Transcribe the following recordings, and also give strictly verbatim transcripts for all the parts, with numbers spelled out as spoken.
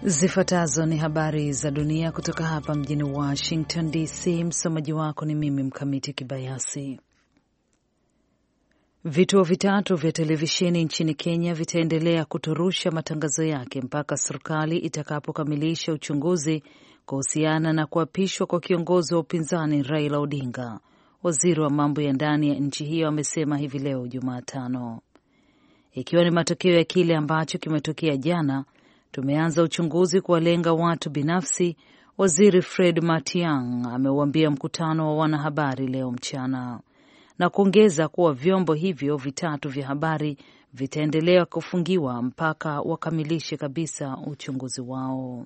Zifuatazo ni habari za dunia kutoka hapa mjini Washington D C. Msomaji wako ni mimi Mkamiti Kibayasi. Vituo vitatu vya televisheni nchini Kenya vitaendelea kuturusha matangazo yake mpaka serikali itakapokamilisha uchunguzi kuhusiana na kuapishwa kwa kiongozi wa upinzani Raila Odinga. Waziri wa mambo ya ndani ya nchi hiyo amesema hivi leo Jumatano, ikiwa ni matokeo ya kile ambacho kimetokea jana. Tumeanza uchunguzi kuwalenga watu binafsi, Waziri Fred Matiang'i ameuambia mkutano wa wanahabari leo mchana, na kuongeza kuwa vyombo hivyo vitatu vya habari vitaendelea kufungiwa mpaka wakamilishe kabisa uchunguzi wao.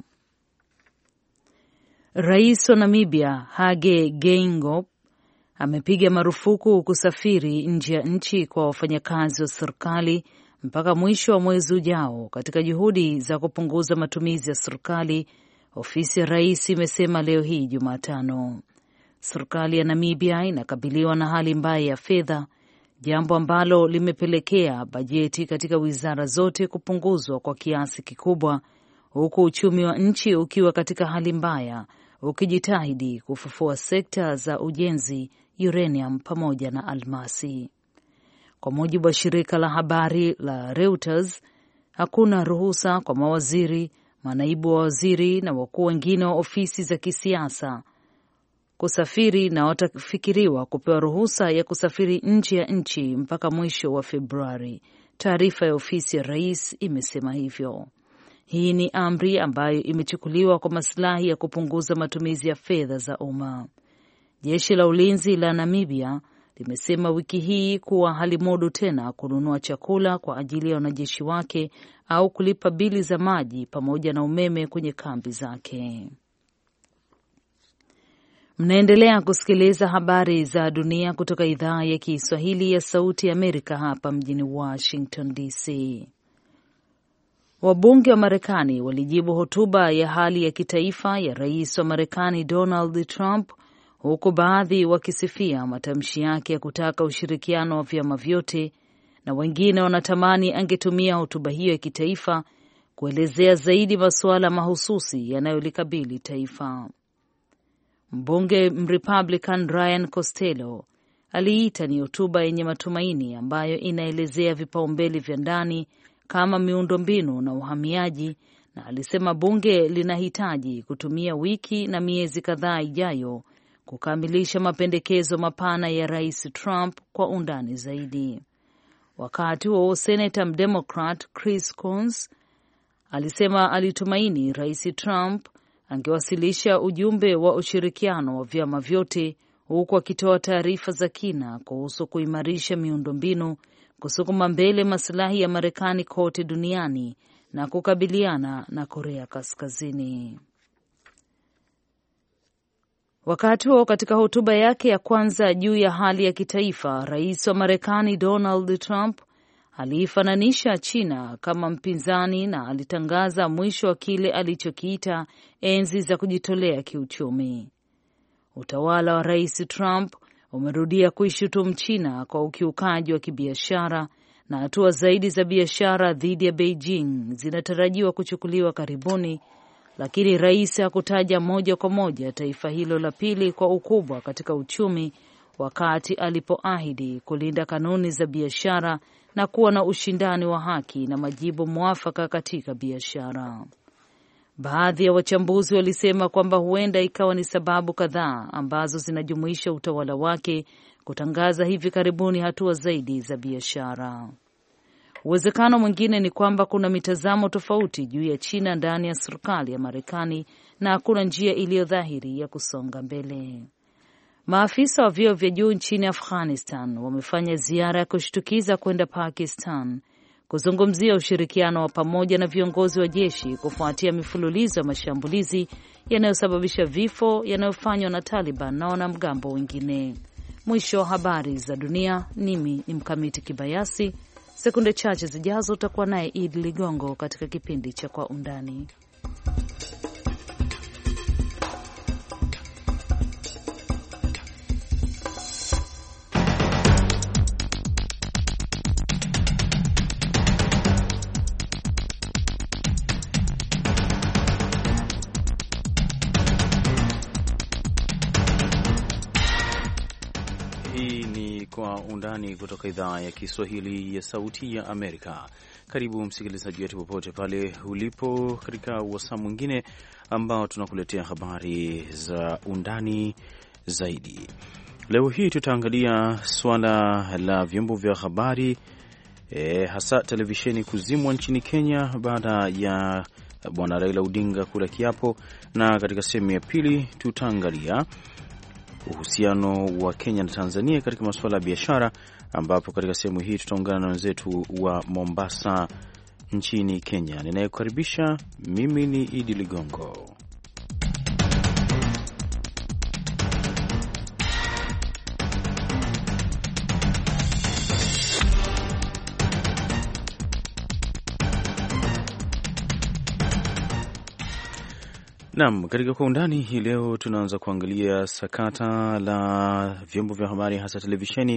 Rais wa Namibia Hage Geingob amepiga marufuku kusafiri nje ya nchi kwa wafanyakazi wa serikali mpaka mwisho wa mwezi ujao katika juhudi za kupunguza matumizi ya serikali, ofisi ya rais imesema leo hii Jumatano. Serikali ya Namibia inakabiliwa na hali mbaya ya fedha, jambo ambalo limepelekea bajeti katika wizara zote kupunguzwa kwa kiasi kikubwa, huku uchumi wa nchi ukiwa katika hali mbaya, ukijitahidi kufufua sekta za ujenzi, uranium pamoja na almasi. Kwa mujibu wa shirika la habari la Reuters, hakuna ruhusa kwa mawaziri, manaibu wa waziri na wakuu wengine wa ofisi za kisiasa kusafiri, na watafikiriwa kupewa ruhusa ya kusafiri nje ya nchi mpaka mwisho wa Februari. Taarifa ya ofisi ya rais imesema hivyo. Hii ni amri ambayo imechukuliwa kwa maslahi ya kupunguza matumizi ya fedha za umma. Jeshi la ulinzi la Namibia limesema wiki hii kuwa halimudu tena kununua chakula kwa ajili ya wanajeshi wake au kulipa bili za maji pamoja na umeme kwenye kambi zake. Mnaendelea kusikiliza habari za dunia kutoka idhaa ya Kiswahili ya Sauti ya Amerika hapa mjini Washington D C. Wabunge wa Marekani walijibu hotuba ya hali ya kitaifa ya rais wa Marekani Donald Trump, huku baadhi wakisifia matamshi yake ya kutaka ushirikiano wa vyama vyote, na wengine wanatamani angetumia hotuba hiyo ya kitaifa kuelezea zaidi masuala mahususi yanayolikabili taifa. Mbunge Mrepublican Ryan Costello aliita ni hotuba yenye matumaini ambayo inaelezea vipaumbele vya ndani kama miundombinu na uhamiaji, na alisema bunge linahitaji kutumia wiki na miezi kadhaa ijayo kukamilisha mapendekezo mapana ya Rais Trump kwa undani zaidi. Wakati huo Senator Democrat Chris Coons alisema alitumaini Rais Trump angewasilisha ujumbe wa ushirikiano wa vyama vyote, huku akitoa taarifa za kina kuhusu kuimarisha miundombinu, kusukuma mbele maslahi ya Marekani kote duniani na kukabiliana na Korea Kaskazini. Wakati huo, katika hotuba yake ya kwanza juu ya hali ya kitaifa, rais wa Marekani Donald Trump aliifananisha China kama mpinzani na alitangaza mwisho wa kile alichokiita enzi za kujitolea kiuchumi. Utawala wa Rais Trump umerudia kuishutumu China kwa ukiukaji wa kibiashara, na hatua zaidi za biashara dhidi ya Beijing zinatarajiwa kuchukuliwa karibuni, lakini rais hakutaja moja kwa moja taifa hilo la pili kwa ukubwa katika uchumi wakati alipoahidi kulinda kanuni za biashara na kuwa na ushindani wa haki na majibu mwafaka katika biashara. Baadhi ya wachambuzi walisema kwamba huenda ikawa ni sababu kadhaa ambazo zinajumuisha utawala wake kutangaza hivi karibuni hatua zaidi za biashara. Uwezekano mwingine ni kwamba kuna mitazamo tofauti juu ya China ndani ya serikali ya Marekani na hakuna njia iliyo dhahiri ya kusonga mbele. Maafisa wa vyeo vya juu nchini Afghanistan wamefanya ziara ya kushtukiza kwenda Pakistan kuzungumzia ushirikiano wa pamoja na viongozi wa jeshi kufuatia mifululizo ya mashambulizi yanayosababisha vifo yanayofanywa na Taliban na wanamgambo wengine. Mwisho wa habari za dunia. Mimi ni Mkamiti Kibayasi. Sekunde chache zijazo utakuwa naye Idi Ligongo katika kipindi cha Kwa Undani. Undani kutoka idhaa ya Kiswahili ya Sauti ya Amerika. Karibu msikilizaji wetu popote pale ulipo katika wasaa mwingine ambao tunakuletea habari za undani zaidi. Leo hii tutaangalia suala la vyombo vya habari e, hasa televisheni kuzimwa nchini Kenya baada ya Bwana Raila Odinga kula kiapo, na katika sehemu ya pili tutaangalia uhusiano wa Kenya na Tanzania katika masuala ya biashara, ambapo katika sehemu hii tutaungana na wenzetu wa Mombasa nchini Kenya. Ninayekukaribisha mimi ni Idi Ligongo. Naam, katika kwa undani hii leo tunaanza kuangalia sakata la vyombo vya habari hasa televisheni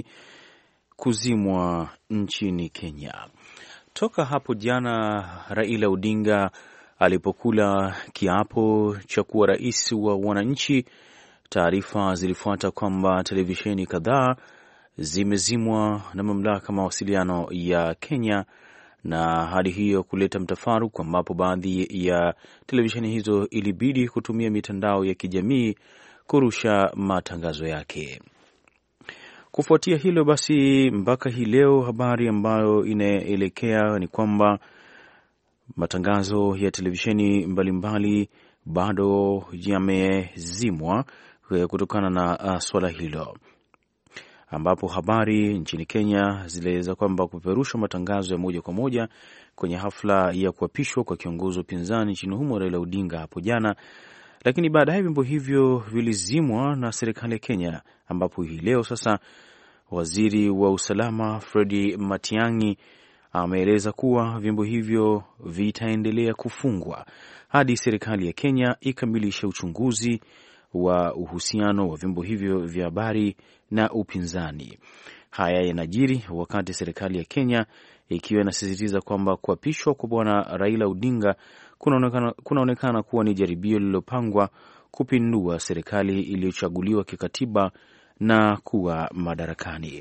kuzimwa nchini Kenya. Toka hapo jana Raila Odinga alipokula kiapo cha kuwa rais wa wananchi, taarifa zilifuata kwamba televisheni kadhaa zimezimwa na mamlaka mawasiliano ya Kenya, na hali hiyo kuleta mtafaruku ambapo baadhi ya televisheni hizo ilibidi kutumia mitandao ya kijamii kurusha matangazo yake. Kufuatia hilo basi, mpaka hii leo habari ambayo inaelekea ni kwamba matangazo ya televisheni mbalimbali bado yamezimwa kutokana na uh, swala hilo, ambapo habari nchini Kenya zilieleza kwamba kupeperusha matangazo ya moja kwa moja kwenye hafla ya kuapishwa kwa kiongozi wa upinzani nchini humo Raila Odinga hapo jana, lakini baadaye vyombo hivyo vilizimwa na serikali ya Kenya, ambapo hii leo sasa waziri wa usalama Fred Matiang'i ameeleza kuwa vyombo hivyo vitaendelea kufungwa hadi serikali ya Kenya ikamilishe uchunguzi wa uhusiano wa vyombo hivyo vya habari na upinzani. Haya yanajiri wakati serikali ya Kenya ikiwa inasisitiza kwamba kuapishwa kwa Bwana Raila Odinga kunaonekana kunaonekana kuwa ni jaribio lililopangwa kupindua serikali iliyochaguliwa kikatiba na kuwa madarakani.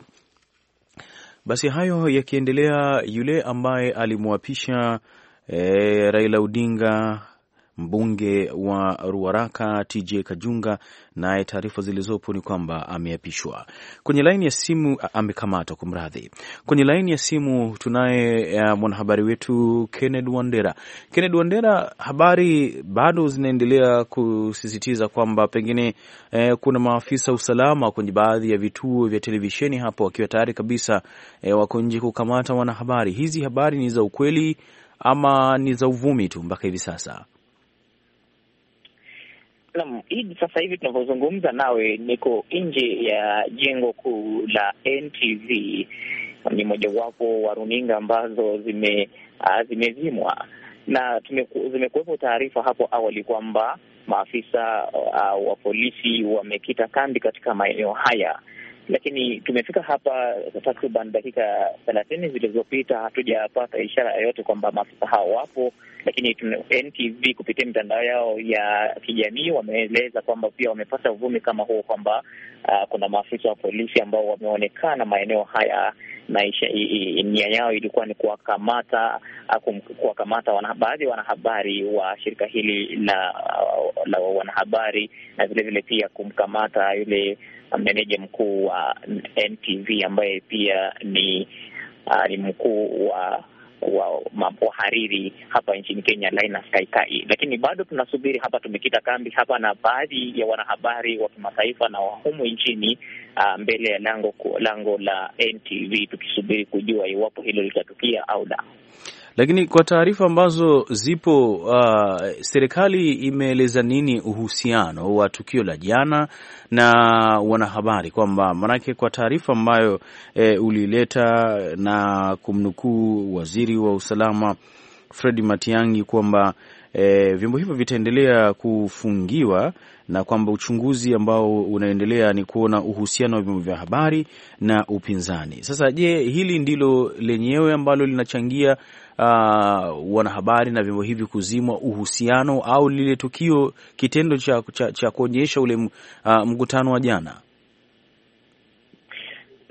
Basi hayo yakiendelea, yule ambaye alimwapisha e, Raila Odinga, mbunge wa Ruaraka T J Kajunga, naye taarifa zilizopo ni kwamba ameapishwa. Kwenye laini ya simu amekamatwa, kumradhi. Kwenye laini ya simu tunaye mwanahabari wetu Kenneth Wandera. Kenneth Wandera, habari bado zinaendelea kusisitiza kwamba pengine eh, kuna maafisa usalama kwenye baadhi ya vituo vya televisheni hapo wakiwa tayari kabisa eh, wako nje kukamata wanahabari. Hizi habari ni za ukweli ama ni za uvumi tu mpaka hivi sasa? Naam, hivi sasa hivi tunavyozungumza nawe niko nje ya jengo kuu la N T V. Ni mojawapo wa runinga ambazo zime uh, zimezimwa, na zimekuwepo taarifa hapo awali kwamba maafisa uh, wa polisi wamekita kambi katika maeneo haya, lakini tumefika hapa takriban dakika thelathini zilizopita, hatujapata ishara yoyote kwamba maafisa hao wapo. Lakini N T V kupitia mitandao yao ya kijamii wameeleza kwamba pia wamepata uvumi kama huo kwamba uh, kuna maafisa wa polisi ambao wameonekana maeneo haya, na nia yao ilikuwa ni kuwakamata kuwakamata wana, baadhi ya wanahabari wa shirika hili la, la wanahabari, na vile vile pia kumkamata yule meneja mkuu wa N T V ambaye pia ni uh, ni mkuu wa wa wahariri hapa nchini Kenya, Linus Kaikai. Lakini bado tunasubiri hapa, tumekita kambi hapa na baadhi ya wanahabari wa kimataifa na wa humu nchini uh, mbele ya lango lango la N T V, tukisubiri kujua iwapo hilo litatukia au la. Lakini kwa taarifa ambazo zipo, uh, serikali imeeleza nini uhusiano wa tukio la jana na wanahabari? Kwamba manake kwa taarifa ambayo e, ulileta na kumnukuu waziri wa usalama Fred Matiang'i kwamba e, vyombo hivyo vitaendelea kufungiwa na kwamba uchunguzi ambao unaendelea ni kuona uhusiano wa vyombo vya habari na upinzani. Sasa je, hili ndilo lenyewe ambalo linachangia uh, wanahabari na vyombo hivi kuzimwa, uhusiano, au lile tukio, kitendo cha, cha, cha kuonyesha ule uh, mkutano wa jana?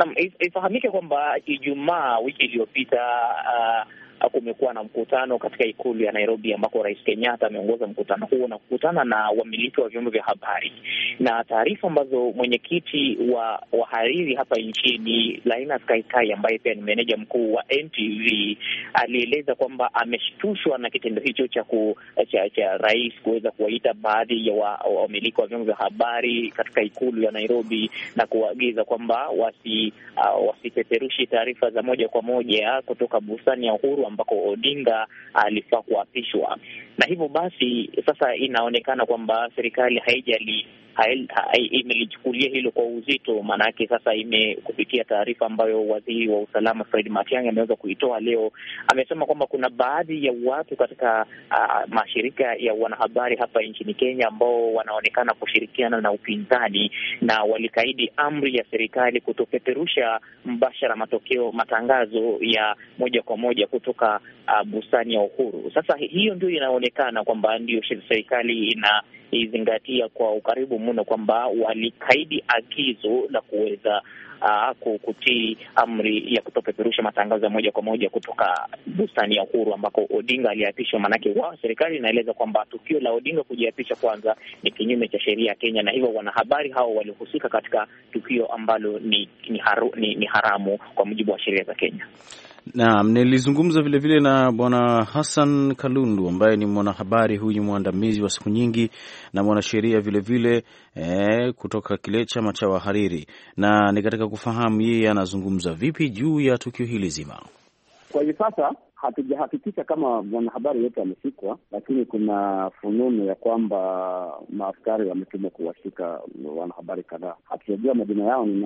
Na ifahamike kwamba Ijumaa wiki iliyopita uh, kumekuwa na mkutano katika ikulu ya Nairobi ambako Rais Kenyatta ameongoza mkutano huo na kukutana na wamiliki wa vyombo vya habari, na taarifa ambazo mwenyekiti wa wahariri hapa nchini Linus Kaikai ambaye pia ni meneja mkuu wa N T V alieleza kwamba ameshtushwa na kitendo hicho cha ku, cha, cha rais kuweza kuwaita baadhi ya wamiliki wa, wa vyombo vya habari katika ikulu ya Nairobi na kuagiza kwamba wasi uh, wasipeperushi taarifa za moja kwa moja kutoka bustani ya Uhuru ambako Odinga alifaa kuapishwa. Na hivyo basi sasa inaonekana kwamba serikali haijali imelichukulia hilo kwa uzito, maanake sasa ime kupitia taarifa ambayo waziri wa usalama Fred Matiang'i ameweza kuitoa leo, amesema kwamba kuna baadhi ya watu katika uh, mashirika ya wanahabari hapa nchini Kenya ambao wanaonekana kushirikiana na upinzani na walikaidi amri ya serikali kutopeperusha mbashara matokeo matangazo ya moja kwa moja kutoka uh, bustani ya Uhuru. Sasa hiyo ndio inaonekana kwamba ndio serikali ina izingatia kwa ukaribu mno kwamba walikaidi agizo la kuweza uh, kutii amri ya kutopeperusha matangazo ya moja kwa moja kutoka bustani ya Uhuru ambako Odinga aliapishwa. Manake wao serikali inaeleza kwamba tukio la Odinga kujiapisha kwanza ni kinyume cha sheria ya Kenya, na hivyo wanahabari hao walihusika katika tukio ambalo ni ni, haru, ni ni haramu kwa mujibu wa sheria za Kenya. Naam, nilizungumza vile vile na Bwana Hassan Kalundu ambaye ni mwanahabari huyu mwandamizi wa siku nyingi na mwanasheria vile vile eh, kutoka kile chama cha wahariri, na nikataka kufahamu yeye anazungumza vipi juu ya tukio hili zima. Kwa hivi sasa hatujahakikisha kama mwanahabari yote ameshikwa, lakini kuna fununu ya kwamba maaskari wametumwa kuwashika wanahabari kadhaa. Hatujajua majina yao ni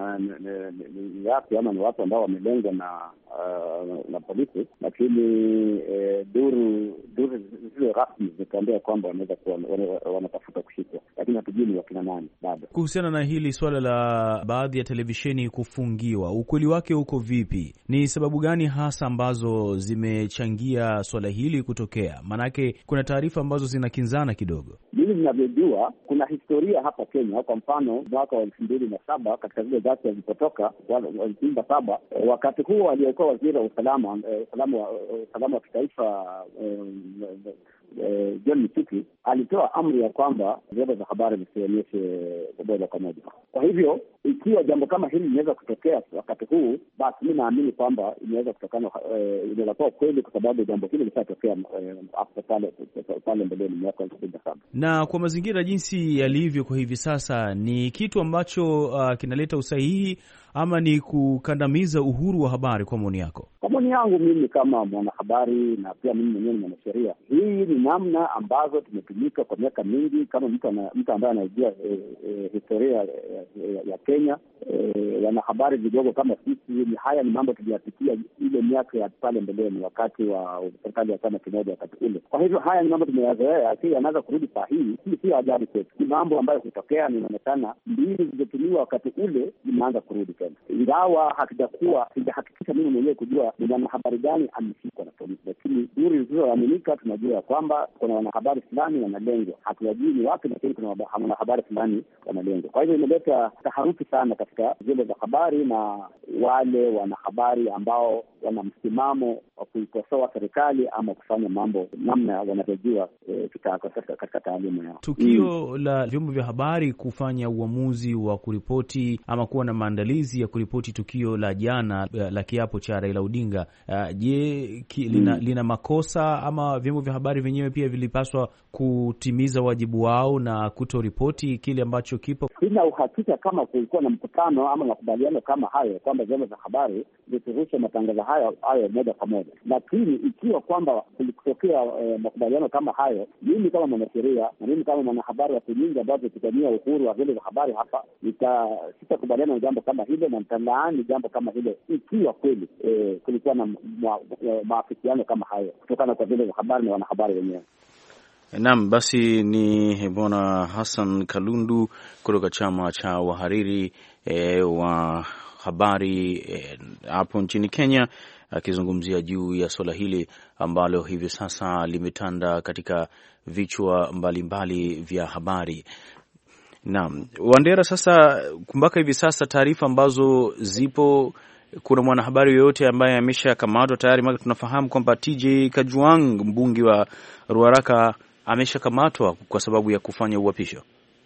yapi ama ni watu ambao wamelengwa na uh, na polisi, lakini eh, duru duru zile rasmi zitaambia kwamba wanaweza kuwa wanatafuta kushikwa, lakini hatujui ni wakina nani bado. Kuhusiana na hili swala la baadhi ya televisheni kufungiwa, ukweli wake uko vipi? Ni sababu gani hasa ambazo zimechangia swala hili kutokea? Manake kuna taarifa ambazo zinakinzana kidogo. Mimi ninavyojua kuna historia hapa Kenya. Kwa mfano mwaka wa elfu mbili na saba katika zile ghasia zilipotoka elfu mbili na saba, wakati huo aliyekuwa waziri wa usalama usalama wa usalama wa kitaifa Eh, John Msiki alitoa amri ya kwamba vyombo vya habari visionyeshe moja kwa moja. Kwa hivyo ikiwa jambo kama hili linaweza kutokea wakati huu, basi mimi naamini kwamba inaweza kutokana eh, inaweza kuwa kweli, kwa sababu jambo hili lishatokea eh, hapo pale pale mbeleni mwaka elfu mbili na saba. Na kwa mazingira jinsi yalivyo kwa hivi sasa, ni kitu ambacho uh, kinaleta usahihi ama ni kukandamiza uhuru wa habari kwa maoni yako? Kwa maoni yangu mimi kama mwanahabari na pia mimi mwenyewe ni mwanasheria, hii ni namna ambazo tumetumika kwa miaka mingi. Kama mtu mtu ambaye anajua e, e, historia e, ya Kenya, e, wanahabari vidogo kama sisi, ni haya ni mambo tuliyapitia ile miaka ya pale mbeleni wakati wa serikali ya chama kimoja wakati ule. Kwa hivyo haya ni mambo tumeyazoea, si yanaanza kurudi saa hii, si si ajabu kwetu. Ni mambo ambayo kutokea, ni inaonekana mbili zilizotumiwa wakati ule zinaanza kurudi tena, ingawa hatujakuwa sijahakikisha mimi mwenyewe kujua ni wanahabari gani ameshikwa na polisi, lakini duru zilizoaminika tunajua kwamba kuna wanahabari fulani wanalengwa. Hatujui ni wapi, lakini kuna wanahabari fulani wanalengwa. Kwa hivyo imeleta taharuki sana katika vyombo vya habari na wale wanahabari ambao wana msimamo wa kuikosoa serikali ama kufanya mambo namna wanavyojua e, katika taaluma yao. Tukio mm. la vyombo vya habari kufanya uamuzi wa kuripoti ama kuwa na maandalizi ya kuripoti tukio la jana la kiapo cha Raila Odinga, uh, je, ki, lina, mm. lina makosa ama vyombo vya habari vyenyewe pia vilipaswa kutimiza wajibu wao na kutoripoti kile ambacho kipo? Sina uhakika kama kulikuwa na mkutano ama makubaliano kama hayo kwamba vyombo vya habari viturushe matangazo hayo hayo moja kwa moja, lakini ikiwa kwamba kulikutokea eh, makubaliano kama hayo, mimi kama mwanasheria na mimi kama mwanahabari wa nyingi ambazo tutania uhuru wa vyombo vya habari hapa, sitakubaliana na jambo kama hilo na nitalaani jambo kama hilo ikiwa kweli eh, kulikuwa na maafikiano kama hayo kutokana kwa vyombo vya habari na wanahabari wenyewe. Naam, basi ni Bwana Hassan Kalundu kutoka chama cha wahariri e, wa habari hapo e, nchini Kenya, akizungumzia juu ya swala hili ambalo hivi sasa limetanda katika vichwa mbalimbali vya habari. Naam, Wandera, sasa mpaka hivi sasa taarifa ambazo zipo, kuna mwanahabari yoyote ambaye ameshakamatwa tayari? Maana tunafahamu kwamba T J Kajwang, mbunge wa Ruaraka, ameshakamatwa kwa sababu ya kufanya uhapisho.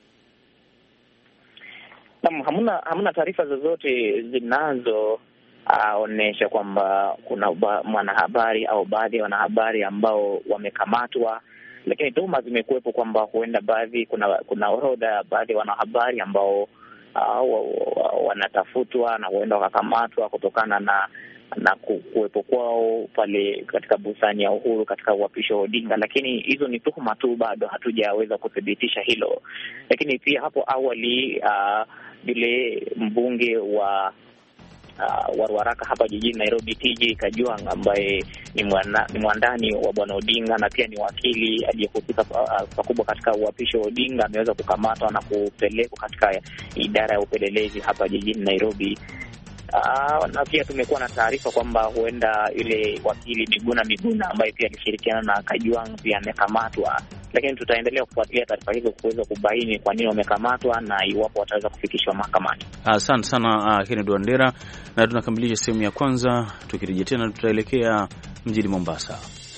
Naam, hamna hamna taarifa zozote zinazoonyesha uh, kwamba kuna mwanahabari au baadhi ya wanahabari ambao wamekamatwa, lakini tuhuma zimekuwepo kwamba huenda baadhi kuna kuna orodha baadhi ya wanahabari ambao uh, wanatafutwa na huenda wakakamatwa kutokana na na kuwepo kwao pale katika bustani ya Uhuru katika uhapisho wa Odinga, lakini hizo ni tuhuma tu, bado hatujaweza kuthibitisha hilo. Lakini pia hapo awali yule uh, mbunge wa Uh, wa Ruaraka hapa jijini Nairobi, T J Kajwang, ambaye ni, mwana, ni mwandani wa Bwana Odinga na pia ni wakili aliyehusika pakubwa uh, katika uhapisho wa Odinga, ameweza kukamatwa na kupelekwa katika idara ya upelelezi hapa jijini Nairobi. Uh, na pia tumekuwa na taarifa kwamba huenda yule wakili Miguna Miguna ambaye pia alishirikiana na Kajwang pia amekamatwa, lakini tutaendelea kufuatilia taarifa hizo kuweza kubaini kwa nini wamekamatwa na iwapo wataweza kufikishwa mahakamani. Asante sana uh, Kennedy Wandera, na tunakamilisha sehemu ya kwanza. Tukirejea tena tutaelekea mjini Mombasa.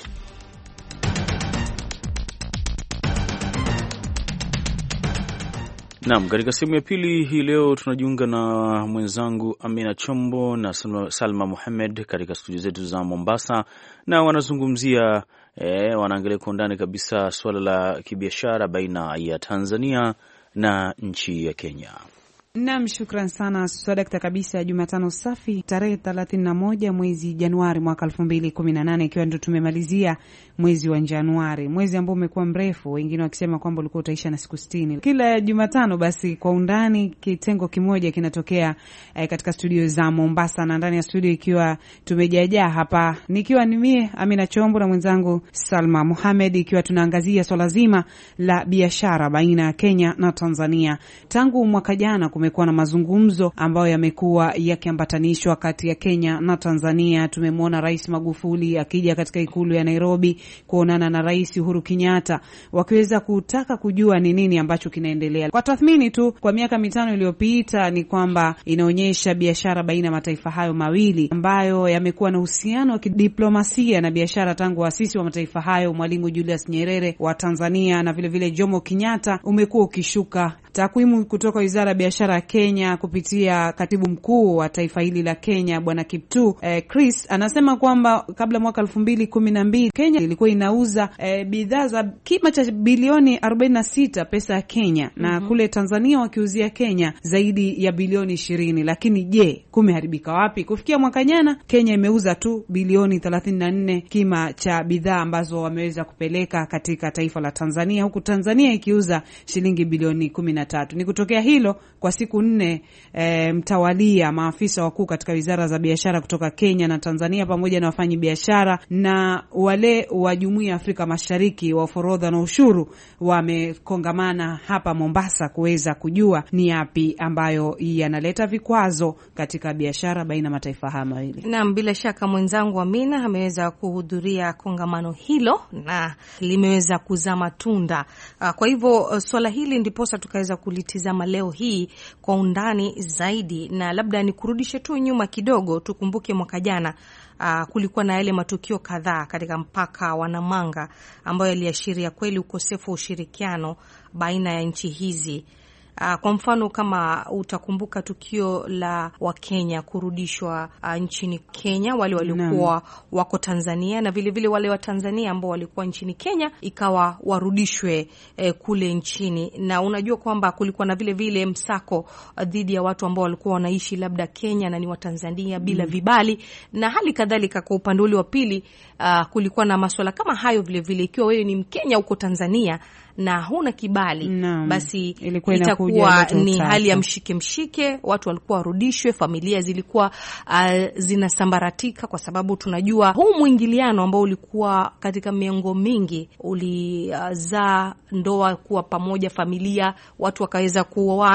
Naam, katika sehemu ya pili hii leo tunajiunga na mwenzangu Amina Chombo na Salma Mohamed katika studio zetu za Mombasa, na wanazungumzia eh, wanaangalia kwa undani kabisa suala la kibiashara baina ya Tanzania na nchi ya Kenya. Naam, shukran sana Swadakta kabisa. Jumatano safi tarehe thelathini na moja mwezi Januari mwaka elfu mbili kumi na nane, ikiwa ndio tumemalizia mwezi wa Januari, mwezi ambao umekuwa mrefu, wengine wakisema kwamba ulikuwa utaisha na siku sitini. Kila Jumatano basi kwa undani kitengo kimoja kinatokea eh, katika studio za Mombasa, na ndani ya studio ikiwa tumejajaa hapa, nikiwa ni mie Amina Chombo na mwenzangu Salma Mohamed, ikiwa tunaangazia swala zima la biashara baina ya Kenya na Tanzania. Tangu mwaka jana kumekuwa na mazungumzo ambayo yamekuwa yakiambatanishwa kati ya Kenya na Tanzania. Tumemwona Rais Magufuli akija katika ikulu ya Nairobi kuonana na Rais Uhuru Kenyatta, wakiweza kutaka kujua ni nini ambacho kinaendelea. Kwa tathmini tu kwa miaka mitano iliyopita ni kwamba inaonyesha biashara baina ya mataifa hayo mawili ambayo yamekuwa na uhusiano wa kidiplomasia na biashara tangu waasisi wa mataifa hayo Mwalimu Julius Nyerere wa Tanzania na vile vile Jomo Kenyatta umekuwa ukishuka. Takwimu kutoka Wizara ya Biashara ya Kenya kupitia katibu mkuu wa taifa hili la Kenya Bwana Kiptu eh, Chris anasema kwamba kabla mwaka elfu mbili kumi na mbili Kenya ilikuwa inauza eh, bidhaa za kima cha bilioni arobaini na sita pesa ya Kenya, na mm-hmm. kule Tanzania wakiuzia Kenya zaidi ya bilioni ishirini. Lakini je, kumeharibika wapi? Kufikia mwaka jana Kenya imeuza tu bilioni thelathini na nne kima cha bidhaa ambazo wameweza kupeleka katika taifa la Tanzania, huku Tanzania ikiuza shilingi bilioni kumi na tatu. Ni kutokea hilo kwa siku nne e, mtawalia maafisa wakuu katika wizara za biashara kutoka Kenya na Tanzania pamoja na wafanyi biashara na wale wa Jumuiya ya Afrika Mashariki wa forodha na ushuru wamekongamana hapa Mombasa kuweza kujua ni yapi ambayo yanaleta vikwazo katika biashara baina mataifa haya mawili. Naam, bila shaka mwenzangu Amina ameweza kuhudhuria kongamano hilo na limeweza kuzaa matunda. Kwa hivyo swala hili ndiposa tukaweza kulitizama leo hii kwa undani zaidi, na labda nikurudishe tu nyuma kidogo. Tukumbuke mwaka jana uh, kulikuwa na yale matukio kadhaa katika mpaka wa Namanga ambayo yaliashiria kweli ukosefu wa ushirikiano baina ya nchi hizi. Uh, kwa mfano kama utakumbuka tukio la Wakenya kurudishwa uh, nchini Kenya, wale walikuwa wako Tanzania, na vile vile wale wa Tanzania ambao walikuwa nchini Kenya ikawa warudishwe eh, kule nchini. Na unajua kwamba kulikuwa na vile vile msako uh, dhidi ya watu ambao walikuwa wanaishi labda Kenya na ni wa Tanzania bila mm. vibali, na hali kadhalika kwa upande ule wa pili uh, kulikuwa na masuala kama hayo vile vile. Ikiwa wewe ni Mkenya uko Tanzania na huna kibali no. basi itakuwa ni hali ya mshike mshike, watu walikuwa warudishwe, familia zilikuwa uh, zinasambaratika, kwa sababu tunajua huu mwingiliano ambao ulikuwa katika miongo mingi ulizaa uh, ndoa kuwa pamoja, familia, watu wakaweza kuoana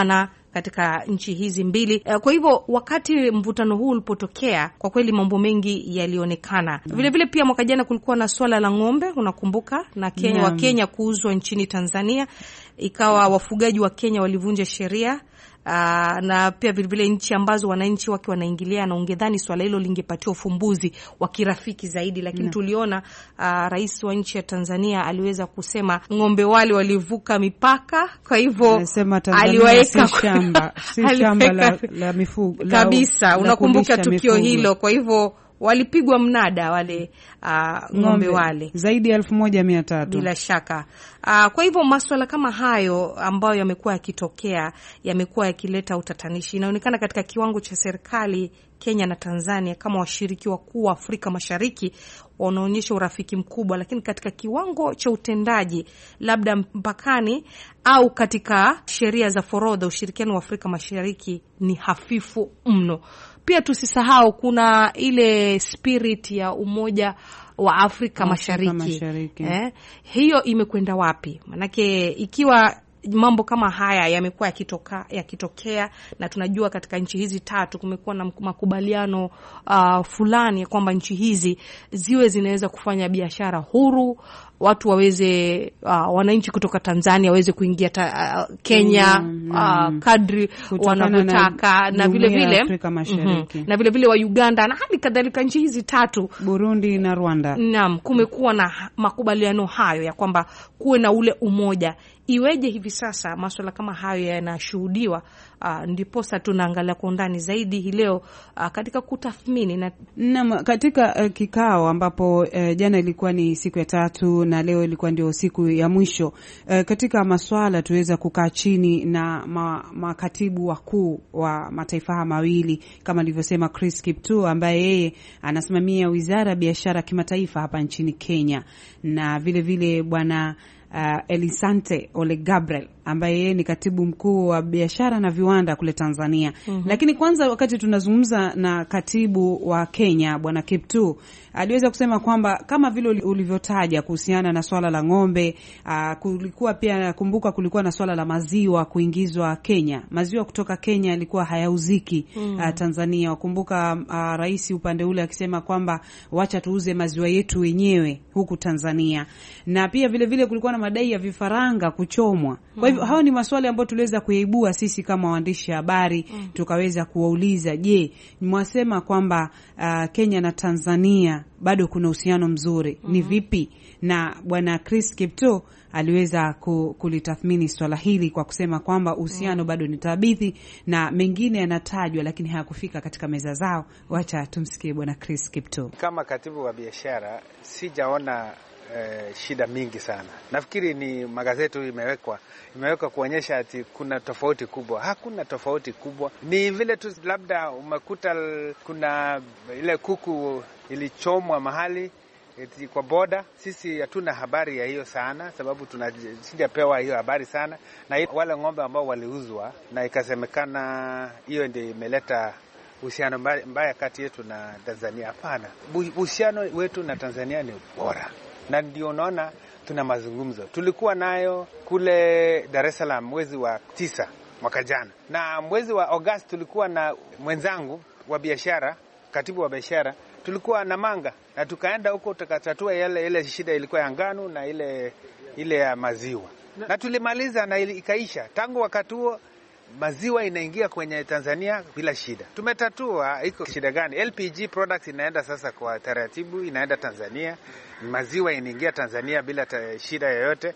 katika nchi hizi mbili. Kwa hivyo wakati mvutano huu ulipotokea, kwa kweli mambo mengi yalionekana. Mm. Vile vile pia mwaka jana kulikuwa na swala la ng'ombe, unakumbuka, na Kenya, wa Kenya kuuzwa nchini Tanzania, ikawa wafugaji wa Kenya walivunja sheria. Uh, na pia vile vile nchi ambazo wananchi wake wanaingilia, na ungedhani swala hilo lingepatiwa ufumbuzi wa kirafiki zaidi, lakini no. tuliona uh, rais wa nchi ya Tanzania aliweza kusema ng'ombe wale walivuka mipaka, kwa hivyo aliwaeka si shamba si shamba la, la mifugo kabisa. Unakumbuka tukio hilo, kwa hivyo walipigwa mnada wale uh, ng'ombe wale zaidi ya elfu moja mia tatu bila shaka. Uh, kwa hivyo masuala kama hayo ambayo yamekuwa yakitokea yamekuwa yakileta utatanishi. Inaonekana katika kiwango cha serikali Kenya na Tanzania kama washiriki wakuu wa Afrika Mashariki wanaonyesha urafiki mkubwa, lakini katika kiwango cha utendaji, labda mpakani au katika sheria za forodha, ushirikiano wa Afrika Mashariki ni hafifu mno. Pia tusisahau kuna ile spirit ya umoja wa Afrika, Afrika Mashariki, Mashariki. Eh, hiyo imekwenda wapi? Manake ikiwa mambo kama haya yamekuwa yakitoka yakitokea, na tunajua katika nchi hizi tatu kumekuwa na makubaliano uh, fulani ya kwamba nchi hizi ziwe zinaweza kufanya biashara huru, watu waweze uh, wananchi kutoka Tanzania waweze kuingia ta, uh, Kenya mm, uh, kadri wanavyotaka, na, na vile vile Afrika Mashariki, mm-hmm, na vile vile wa Uganda na hali kadhalika nchi hizi tatu, Burundi na Rwanda. Naam, kumekuwa na makubaliano hayo ya kwamba kuwe na ule umoja. Iweje hivi sasa masuala kama hayo yanashuhudiwa? Uh, ndipo sasa tunaangalia kwa undani zaidi hii leo uh, katika kutathmini na, na katika uh, kikao ambapo uh, jana ilikuwa ni siku ya tatu na leo ilikuwa ndio siku ya mwisho uh, katika masuala tuweza kukaa chini na ma, makatibu wakuu wa mataifa haya mawili, kama nilivyosema Chris Kiptoo ambaye yeye anasimamia Wizara ya Biashara Kimataifa hapa nchini Kenya, na vile vile bwana Uh, Elisante Ole Gabriel ambaye yeye ni katibu mkuu wa biashara na viwanda kule Tanzania. Mm-hmm. Lakini kwanza wakati tunazungumza na katibu wa Kenya bwana Kiptoo, aliweza kusema kwamba kama vile ulivyotaja kuhusiana na swala la ng'ombe, uh, kulikuwa pia nakumbuka kulikuwa na swala la maziwa kuingizwa Kenya. Maziwa kutoka Kenya yalikuwa hayauziki mm. uh, Tanzania. Wakumbuka uh, rais upande ule akisema kwamba wacha tuuze maziwa yetu wenyewe huku Tanzania. Na pia vile vile kulikuwa na madai ya vifaranga kuchomwa. Kwa hivyo hao ni maswali ambayo tuliweza kuyaibua sisi kama waandishi habari, mm. tukaweza kuwauliza, je, mwasema kwamba uh, Kenya na Tanzania bado kuna uhusiano mzuri, mm-hmm. ni vipi? Na bwana Chris Kiptoo aliweza kulitathmini swala hili kwa kusema kwamba uhusiano bado ni tabithi na mengine yanatajwa lakini hayakufika katika meza zao. Wacha tumsikie bwana Chris Kiptoo. Kama katibu wa biashara sijaona Eh, shida mingi sana. Nafikiri ni magazeti imewekwa imewekwa kuonyesha ati kuna tofauti kubwa. Hakuna tofauti kubwa. Ni vile tu labda umekuta kuna ile kuku ilichomwa mahali eti kwa boda. Sisi hatuna habari ya hiyo sana, sababu tunasijapewa hiyo habari sana, na wale ng'ombe ambao waliuzwa na ikasemekana hiyo ndio imeleta uhusiano mbaya kati yetu na Tanzania. Hapana. Uhusiano wetu na Tanzania ni bora. Na ndio unaona tuna mazungumzo. Tulikuwa nayo kule Dar es Salaam mwezi wa tisa mwaka jana. Na mwezi wa Agosti tulikuwa na mwenzangu wa biashara, katibu wa biashara, tulikuwa na Manga, na tukaenda huko tukatatua yale ile shida ilikuwa ya ngano na ile ile ya maziwa. Na tulimaliza na ikaisha. Tangu wakati huo maziwa inaingia kwenye Tanzania bila shida. Tumetatua iko shida gani? L P G products inaenda sasa kwa taratibu, inaenda Tanzania. Maziwa inaingia Tanzania bila ta, shida yoyote.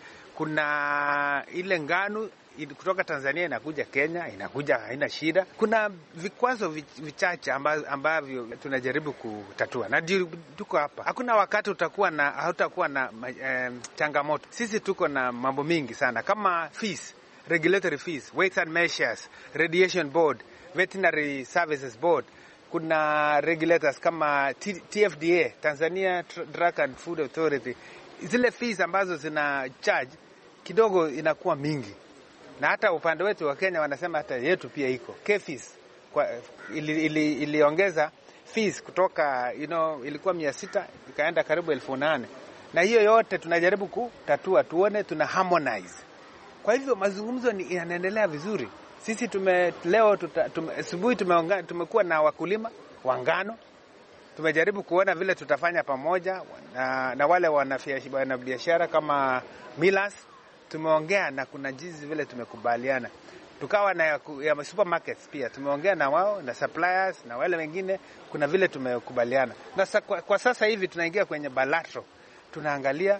Kuna ile ngano kutoka Tanzania inakuja Kenya, inakuja haina shida. Kuna vikwazo vichache ambavyo tunajaribu kutatua. Na tuko hapa. Hakuna wakati utakuwa na hautakuwa na eh, changamoto. Sisi tuko na mambo mingi sana kama fees, regulatory fees, weights and measures, radiation board, veterinary services board. Kuna regulators kama T F D A, Tanzania Drug and Food Authority. Zile fees ambazo zina charge kidogo inakuwa mingi. Na hata upande wetu wa Kenya wanasema hata yetu pia iko K fees kwa ili, ili, iliongeza fees kutoka you know ilikuwa mia sita ikaenda karibu elfu nane. Na hiyo yote tunajaribu kutatua, tuone tuna harmonize. Kwa hivyo mazungumzo yanaendelea vizuri. Sisi tume leo asubuhi tume, tumekuwa na wakulima wa ngano. Tumejaribu kuona vile tutafanya pamoja na, na wale wana biashara kama millers. Tumeongea na kuna jinsi vile tumekubaliana. Tukawa na ya, ya supermarkets pia tumeongea na wao na suppliers na wale wengine, kuna vile tumekubaliana. Na sa, kwa, kwa sasa hivi tunaingia kwenye bilateral. Tunaangalia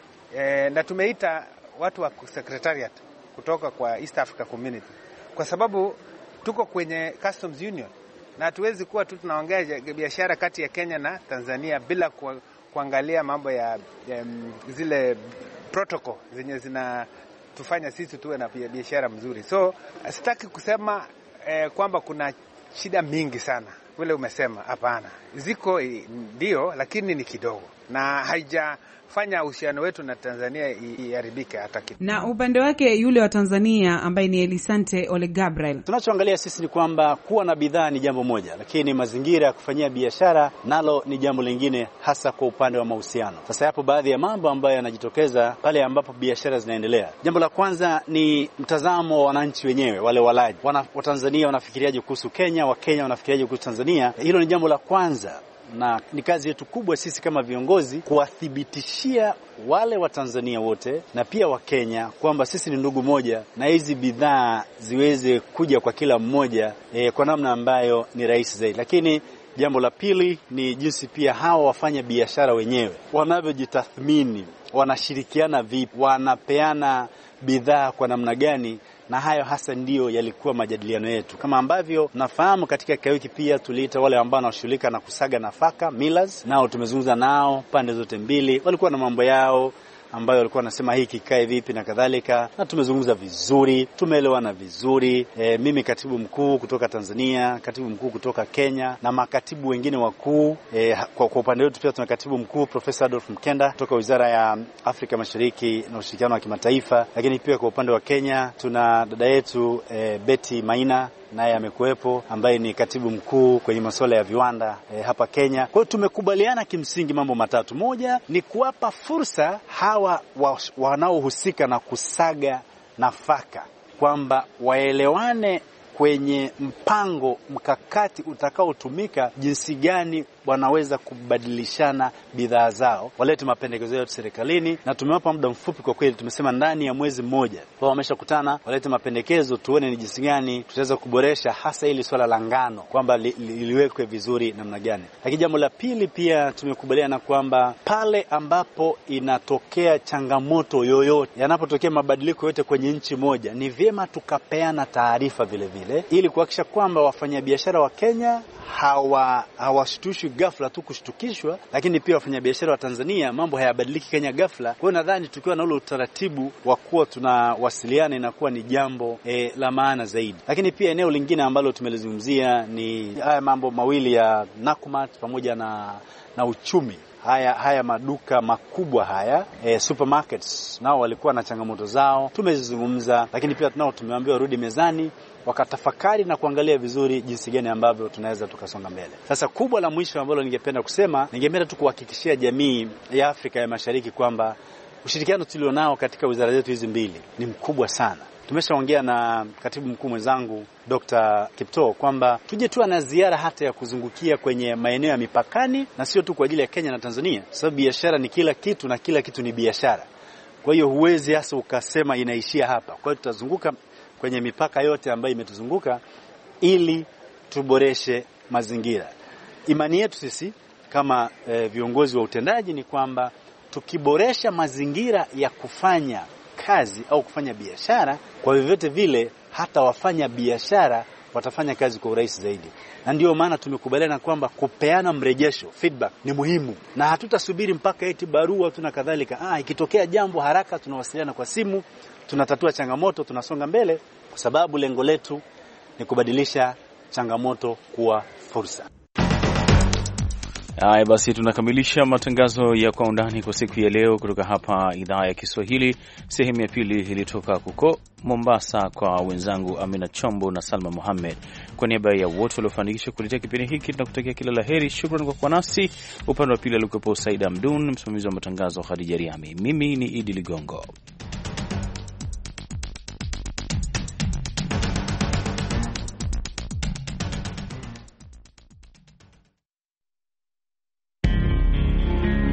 eh, na tumeita watu wa secretariat kutoka kwa East Africa Community. Kwa sababu tuko kwenye Customs Union na hatuwezi kuwa tu tunaongea biashara kati ya Kenya na Tanzania bila ku, kuangalia mambo ya, ya zile protocol zenye zina tufanya sisi tuwe na biashara mzuri. So sitaki kusema eh, kwamba kuna shida mingi sana vile umesema. Hapana, ziko ndio, lakini ni kidogo na haijafanya uhusiano wetu na Tanzania iharibike hata kidogo. Na upande wake yule wa Tanzania ambaye ni Elisante Ole Gabriel, tunachoangalia sisi ni kwamba kuwa na bidhaa ni jambo moja, lakini mazingira ya kufanyia biashara nalo ni jambo lingine, hasa kwa upande wa mahusiano. Sasa hapo baadhi ya mambo ambayo yanajitokeza pale ambapo biashara zinaendelea. Jambo la kwanza ni mtazamo wa wananchi wenyewe, wale walaji. Wana, wa Tanzania wanafikiriaje kuhusu Kenya, wa Kenya wanafikiriaje kuhusu Tanzania? Hilo ni jambo la kwanza. Na ni kazi yetu kubwa sisi kama viongozi kuwathibitishia wale wa Tanzania wote na pia wa Kenya kwamba sisi ni ndugu moja na hizi bidhaa ziweze kuja kwa kila mmoja e, kwa namna ambayo ni rahisi zaidi. Lakini jambo la pili ni jinsi pia hawa wafanya biashara wenyewe wanavyojitathmini, wanashirikiana vipi, wanapeana bidhaa kwa namna gani. Na hayo hasa ndiyo yalikuwa majadiliano yetu. Kama ambavyo nafahamu katika kikao hiki pia tuliita wale ambao wanashughulika na kusaga nafaka, millers, nao tumezungumza nao pande zote mbili. Walikuwa na mambo yao ambayo walikuwa wanasema hiki kae vipi na kadhalika, na tumezungumza vizuri, tumeelewana vizuri. E, mimi katibu mkuu kutoka Tanzania, katibu mkuu kutoka Kenya na makatibu wengine wakuu. E, kwa, kwa upande wetu pia tuna katibu mkuu Profesa Adolf Mkenda kutoka Wizara ya Afrika Mashariki na Ushirikiano wa Kimataifa. Lakini pia kwa upande wa Kenya tuna dada yetu e, Betty Maina, naye amekuepo, ambaye ni katibu mkuu kwenye masuala ya viwanda e, hapa Kenya. Kwa hiyo tumekubaliana kimsingi mambo matatu. Moja ni kuwapa fursa hawa wa, wanaohusika na kusaga nafaka kwamba waelewane kwenye mpango mkakati utakaotumika jinsi gani wanaweza kubadilishana bidhaa zao, walete mapendekezo yao serikalini, na tumewapa muda mfupi kwa kweli. Tumesema ndani ya mwezi mmoja wao wameshakutana, walete mapendekezo, tuone ni jinsi gani tutaweza kuboresha hasa ili swala la ngano kwamba li, li, liwekwe vizuri namna gani. Lakini jambo la pili pia tumekubaliana kwamba pale ambapo inatokea changamoto yoyote, yanapotokea mabadiliko yote kwenye nchi moja, ni vyema tukapeana taarifa vile vile ili kuhakikisha kwamba wafanyabiashara wa Kenya hawa hawashtushwi ghafla tu kushtukishwa, lakini pia wafanyabiashara wa Tanzania mambo hayabadiliki Kenya ghafla. Kwa hiyo nadhani tukiwa na ule utaratibu wa kuwa tunawasiliana inakuwa ni jambo e, la maana zaidi. Lakini pia eneo lingine ambalo tumelizungumzia ni haya mambo mawili ya Nakumatt pamoja na na uchumi. Haya haya maduka makubwa haya e, supermarkets nao walikuwa na changamoto zao, tumezizungumza. Lakini pia tunao tumeambiwa rudi mezani wakatafakari na kuangalia vizuri jinsi gani ambavyo tunaweza tukasonga mbele. Sasa kubwa la mwisho ambalo ningependa kusema, ningependa tu kuhakikishia jamii ya Afrika ya Mashariki kwamba ushirikiano tulionao katika wizara zetu hizi mbili ni mkubwa sana. Tumeshaongea na katibu mkuu mwenzangu Doctor Kiptoo kwamba tuje tu na ziara hata ya kuzungukia kwenye maeneo ya mipakani, na sio tu kwa ajili ya Kenya na Tanzania, sababu biashara ni kila kitu na kila kitu ni biashara. Kwa hiyo huwezi hasa ukasema inaishia hapa. Kwa hiyo tutazunguka kwenye mipaka yote ambayo imetuzunguka ili tuboreshe mazingira. Imani yetu sisi kama e, viongozi wa utendaji ni kwamba tukiboresha mazingira ya kufanya kazi au kufanya biashara, kwa vyovyote vile hata wafanya biashara watafanya kazi kwa urahisi zaidi. Na ndio maana tumekubaliana kwamba kupeana mrejesho, feedback, ni muhimu, na hatutasubiri mpaka eti barua tu na kadhalika. Ah, ikitokea jambo haraka tunawasiliana kwa simu, tunatatua changamoto, tunasonga mbele, kwa sababu lengo letu ni kubadilisha changamoto kuwa fursa. Haya basi, tunakamilisha matangazo ya Kwa Undani kwa siku ya leo kutoka hapa idhaa ya Kiswahili. Sehemu ya pili ilitoka huko Mombasa kwa wenzangu Amina Chombo na Salma Mohamed. Kwa niaba ya wote waliofanikisha kuletea kipindi hiki, tunakutakia kila laheri. Shukrani kwa kuwa nasi. Upande wa pili alikuwepo Saida Mdun, msimamizi wa matangazo Khadija Riami. Mimi ni Idi Ligongo.